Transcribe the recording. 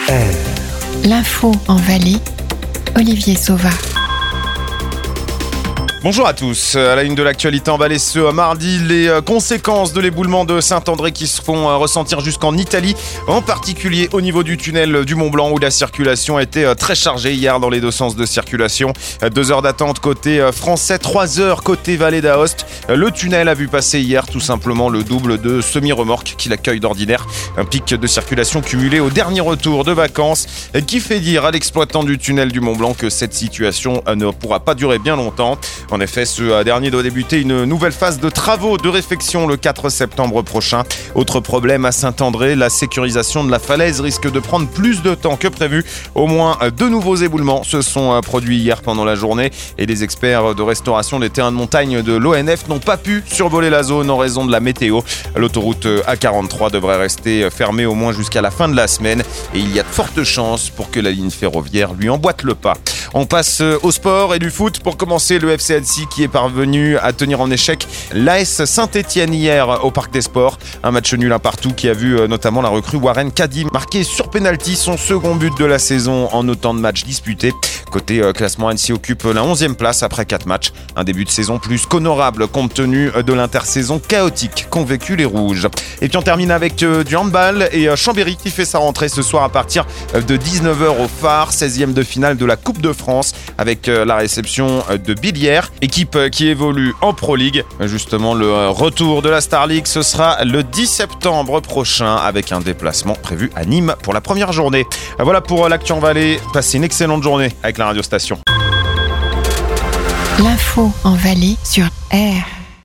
L'info en Valais, Olivier Sauva. Bonjour à tous. À la une de l'actualité en Valais ce mardi, les conséquences de l'éboulement de Saint-André qui se font ressentir jusqu'en Italie, en particulier au niveau du tunnel du Mont-Blanc où la circulation a été très chargée hier dans les deux sens de circulation. 2 heures d'attente côté français, 3 heures côté Vallée d'Aoste. Le tunnel a vu passer hier tout simplement le double de semi-remorque qui l'accueille d'ordinaire. Un pic de circulation cumulé au dernier retour de vacances qui fait dire à l'exploitant du tunnel du Mont-Blanc que cette situation ne pourra pas durer bien longtemps. En effet, ce dernier doit débuter une nouvelle phase de travaux de réfection le 4 septembre prochain. Autre problème à Saint-André, la sécurisation de la falaise risque de prendre plus de temps que prévu. Au moins 2 nouveaux éboulements se sont produits hier pendant la journée et les experts de restauration des terrains de montagne de l'ONF n'ont pas pu survoler la zone en raison de la météo. L'autoroute A43 devrait rester fermée au moins jusqu'à la fin de la semaine et il y a de fortes chances pour que la ligne ferroviaire lui emboîte le pas. On passe au sport et du foot pour commencer. Le FC Annecy qui est parvenu à tenir en échec l'AS Saint-Etienne hier au Parc des Sports. Un match nul un partout qui a vu notamment la recrue Warren Caddy marquer sur penalty son second but de la saison en autant de matchs disputés. Côté classement, Annecy occupe la 11e place après 4 matchs. Un début de saison plus qu'honorable compte tenu de l'intersaison chaotique qu'ont vécu les Rouges. Et puis on termine avec du handball et Chambéry qui fait sa rentrée ce soir à partir de 19h au Phare, 16e de finale de la Coupe de France avec la réception de Billière, équipe qui évolue en Pro League. Justement, le retour de la Star League, ce sera le 10 septembre prochain avec un déplacement prévu à Nîmes pour la première journée. Voilà pour l'actu en Valais. Passez une excellente journée avec la radio station. L'info en Valais sur R.